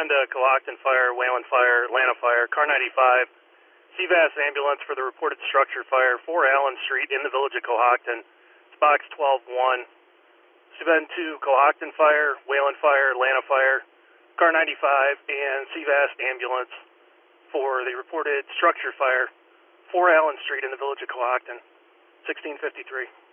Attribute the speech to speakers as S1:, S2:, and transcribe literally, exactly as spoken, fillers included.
S1: respond to Cohocton Fire, Wayland Fire, Atlanta Fire, Car ninety-five, C V A S ambulance for the reported structure fire, four Allen Street in the village of Cohocton. It's box twelve one. Subend to Cohocton Fire, Wayland Fire, Atlanta Fire, Car ninety-five, and C V A S ambulance for the reported structure fire, four Allen Street in the village of Cohocton, sixteen fifty-three.